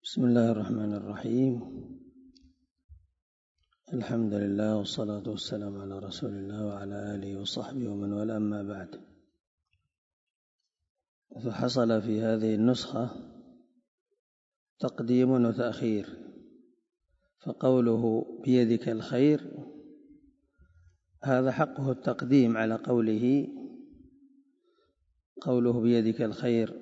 بسم الله الرحمن الرحيم. الحمد لله والصلاة والسلام على رسول الله وعلى آله وصحبه ومن والاه، أما بعد. فحصل في هذه النسخة تقديم وتأخير، فقوله بيدك الخير هذا حقه التقديم على قوله بيدك الخير،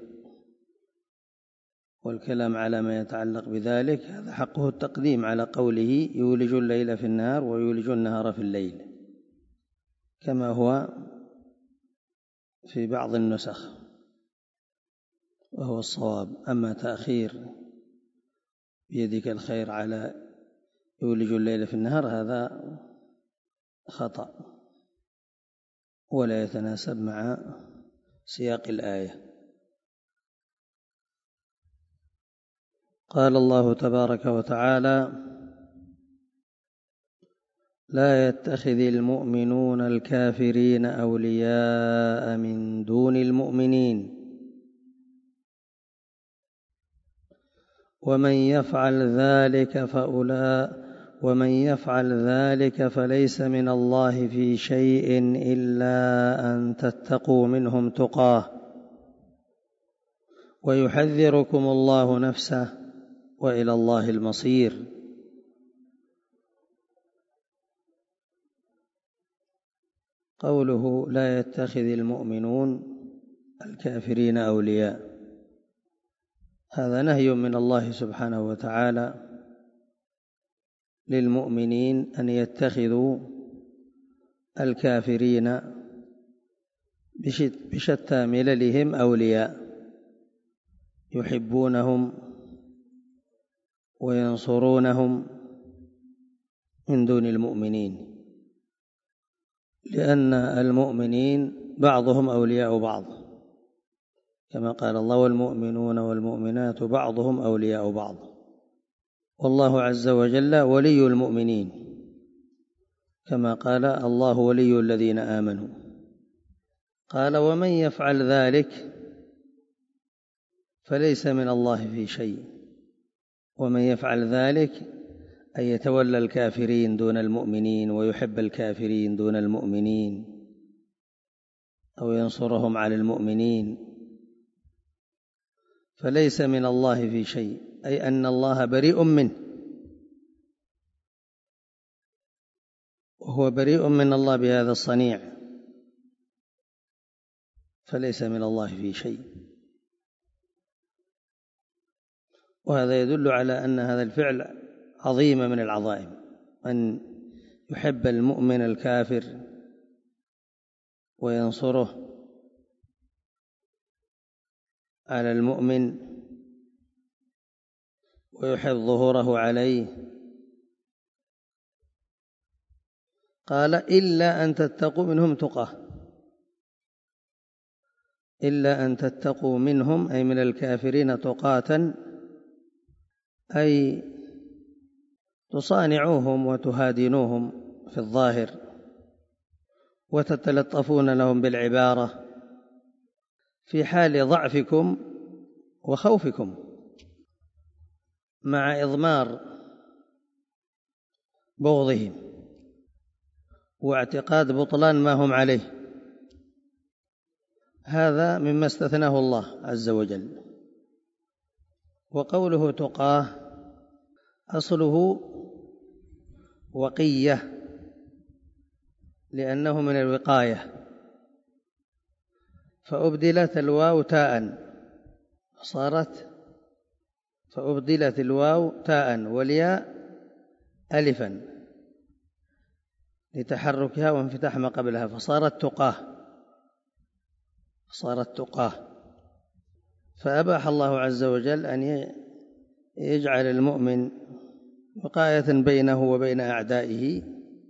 والكلام على ما يتعلق بذلك هذا حقه التقديم على قوله يولج الليل في النهار ويولج النهار في الليل، كما هو في بعض النسخ وهو الصواب. أما تأخير بيدك الخير على يولج الليل في النهار هذا خطأ ولا يتناسب مع سياق الآية. قال الله تبارك وتعالى: لا يتخذ المؤمنون الكافرين أولياء من دون المؤمنين ومن يفعل ذلك فليس من الله في شيء إلا أن تتقوا منهم تقاه ويحذركم الله نفسه وإلى الله المصير. قوله لا يتخذ المؤمنون الكافرين أولياء هذا نهي من الله سبحانه وتعالى للمؤمنين أن يتخذوا الكافرين بشتى مللهم أولياء يحبونهم وينصرونهم من دون المؤمنين، لأن المؤمنين بعضهم أولياء بعض، كما قال الله: والمؤمنون والمؤمنات بعضهم أولياء بعض، والله عز وجل ولي المؤمنين، كما قال الله ولي الذين آمنوا. قال: ومن يفعل ذلك فليس من الله في شيء. ومن يفعل ذلك أن يتولى الكافرين دون المؤمنين ويحب الكافرين دون المؤمنين أو ينصرهم على المؤمنين فليس من الله في شيء، أي أن الله بريء منه، وهو بريء من الله بهذا الصنيع، فليس من الله في شيء. وهذا يدل على أن هذا الفعل عظيم من العظائم، أن يحب المؤمن الكافر وينصره على المؤمن ويحب ظهوره عليه. قال: إلا أن تتقوا منهم تقاه، إلا أن تتقوا منهم أي من الكافرين تقاة، أي تصانعوهم وتهادنوهم في الظاهر وتتلطفون لهم بالعبارة في حال ضعفكم وخوفكم، مع إضمار بغضهم واعتقاد بطلان ما هم عليه. هذا مما استثناه الله عز وجل. وقوله تقاه أصله وقية، لأنه من الوقاية، فأبدلت الواو تاء والياء ألفا لتحركها وانفتاح ما قبلها، فصارت تقاه. فأباح الله عز وجل أن يجعل المؤمن وقاية بينه وبين أعدائه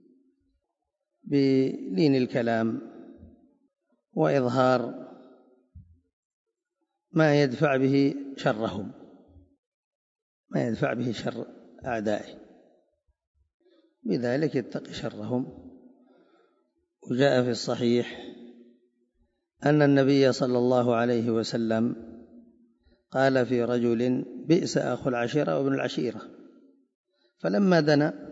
بلين الكلام وإظهار ما يدفع به شرهم، ما يدفع به شر أعدائه، بذلك يتقي شرهم. وجاء في الصحيح أن النبي صلى الله عليه وسلم قال في رجل: بئس أخو العشيرة وابن العشيرة. فلما دنا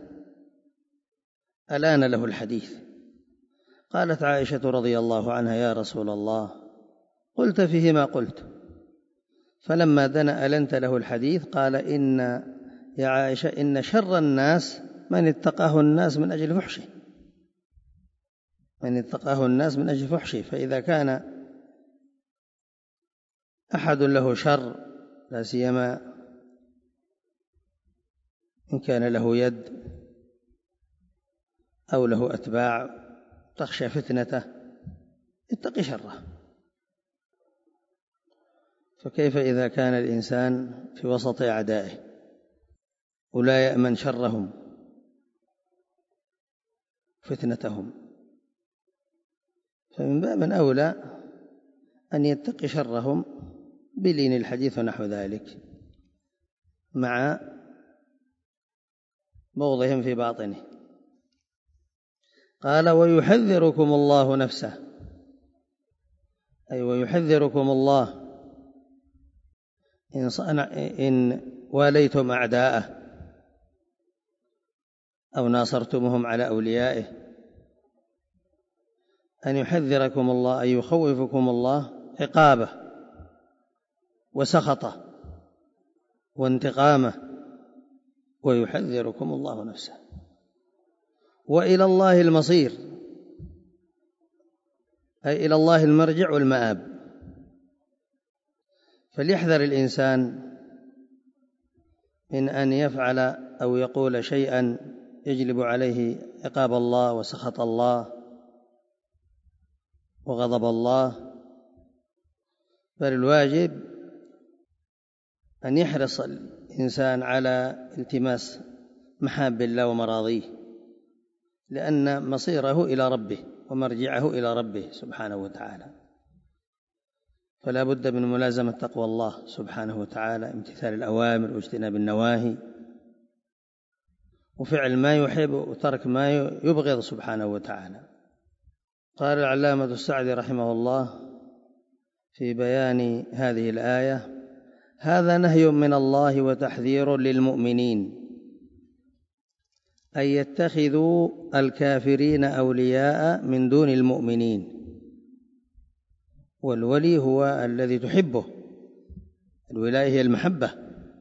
ألان له الحديث. قالت عائشة رضي الله عنها: يا رسول الله، قلت فيه ما قلت. فلما دنا ألنت له الحديث. قال: يا عائشة، إن شر الناس من اتقاه الناس من أجل فحشه، من اتقاه الناس من أجل فحشه. فإذا كان أحد له شر، لا سيما إن كان له يد أو له أتباع تخشى فتنته، اتق شره. فكيف إذا كان الإنسان في وسط أعدائه ولا يأمن شرهم فتنتهم؟ فمن باب أولى أن يتقي شرهم بلين الحديث ونحو ذلك، مع بغضهم في باطنه. قال: ويحذركم الله نفسه، أي ويحذركم الله إن واليتم أعداءه أو ناصرتمهم على أوليائه، أن يحذركم الله، أن يخوفكم الله عقابه وسخطه وانتقامه. ويحذركم الله نفسه. وإلى الله المصير، أي إلى الله المرجع والمآب. فليحذر الإنسان من أن يفعل أو يقول شيئا يجلب عليه عقاب الله وسخط الله وغضب الله، بل الواجب أن يحرص الإنسان على التماس محاب الله ومراضيه، لأن مصيره إلى ربه ومرجعه إلى ربه سبحانه وتعالى. فلا بد من ملازمة تقوى الله سبحانه وتعالى، امتثال الأوامر واجتناب النواهي، وفعل ما يحب وترك ما يبغض سبحانه وتعالى. قال العلامة السعدي رحمه الله في بيان هذه الآية: هذا نهي من الله وتحذير للمؤمنين أن يتخذوا الكافرين أولياء من دون المؤمنين. والولي هو الذي تحبه، الولاية هي المحبة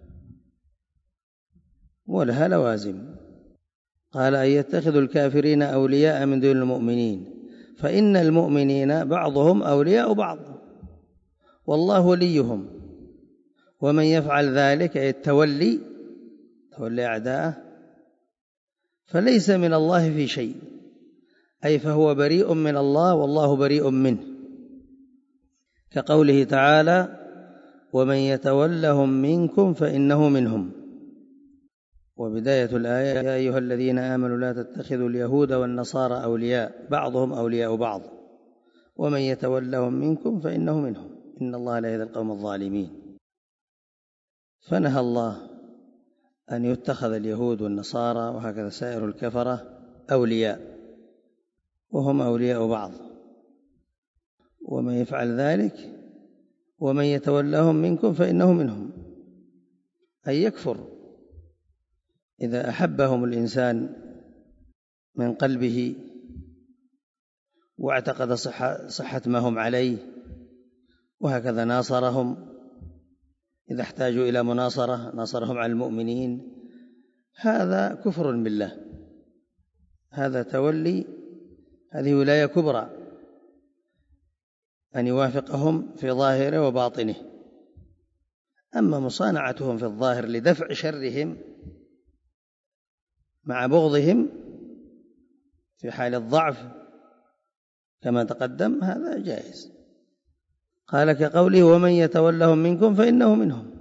ولها لوازم. قال: أن يتخذوا الكافرين أولياء من دون المؤمنين، فإن المؤمنين بعضهم أولياء بعض والله وليهم، ومن يفعل ذلك يتولي أعداءه فليس من الله في شيء، أي فهو بريء من الله والله بريء منه، كقوله تعالى: ومن يتولهم منكم فإنه منهم. وبداية الآية: يا أيها الذين آمنوا لا تتخذوا اليهود والنصارى أولياء بعضهم أولياء بعض ومن يتولهم منكم فإنه منهم إن الله لا يهدي القوم الظالمين. فنهى الله أن يتخذ اليهود والنصارى وهكذا سائر الكفرة أولياء، وهم أولياء بعض. ومن يفعل ذلك ومن يتولهم منكم فإنه منهم، أي يكفر إذا أحبهم الإنسان من قلبه واعتقد صحة ما هم عليه، وهكذا ناصرهم إذا احتاجوا إلى مناصرة ناصرهم على المؤمنين، هذا كفر بالله، هذا تولي، هذه ولاية كبرى، أن يوافقهم في ظاهره وباطنه. أما مصانعتهم في الظاهر لدفع شرهم مع بغضهم في حال الضعف كما تقدم، هذا جائز. قال كقوله: ومن يتولهم منكم فإنه منهم.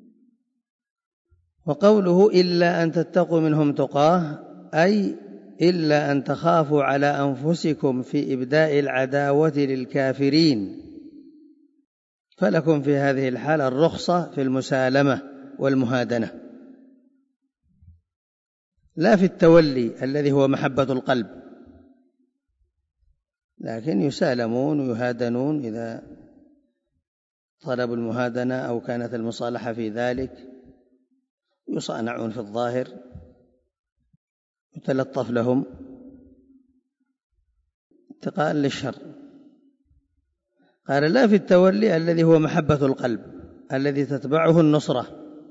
وقوله: إلا أن تتقوا منهم تقاه، أي إلا أن تخافوا على أنفسكم في إبداء العداوة للكافرين، فلكم في هذه الحالة الرخصة في المسالمة والمهادنة، لا في التولي الذي هو محبة القلب، لكن يسالمون ويهادنون إذا طلب المهادنة أو كانت المصالحة في ذلك، يصانعون في الظاهر، يتلطف لهم اتقاء للشر. قال لا في التولي الذي هو محبة القلب الذي تتبعه النصرة.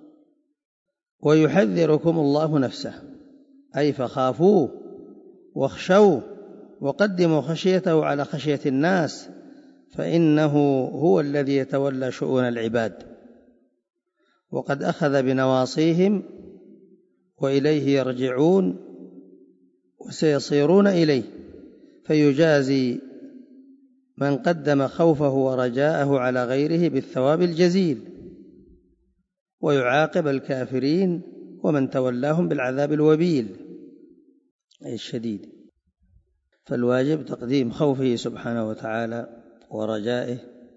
ويحذركم الله نفسه، أي فخافوه واخشوه وقدموا خشيته على خشية الناس، فإنه هو الذي يتولى شؤون العباد، وقد أخذ بنواصيهم وإليه يرجعون وسيصيرون إليه، فيجازي من قدم خوفه ورجاءه على غيره بالثواب الجزيل، ويعاقب الكافرين ومن تولاهم بالعذاب الوبيل أي الشديد. فالواجب تقديم خوفه سبحانه وتعالى ورجائه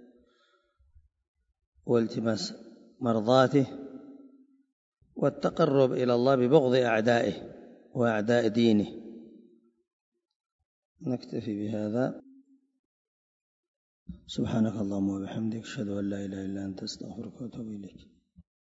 والتماس مرضاته، والتقرب إلى الله ببغض أعدائه وأعداء دينه. نكتفي بهذا. سبحانك اللهم وبحمدك، أشهد أن لا إله إلا أنت، أستغفرك وأتوب إليك.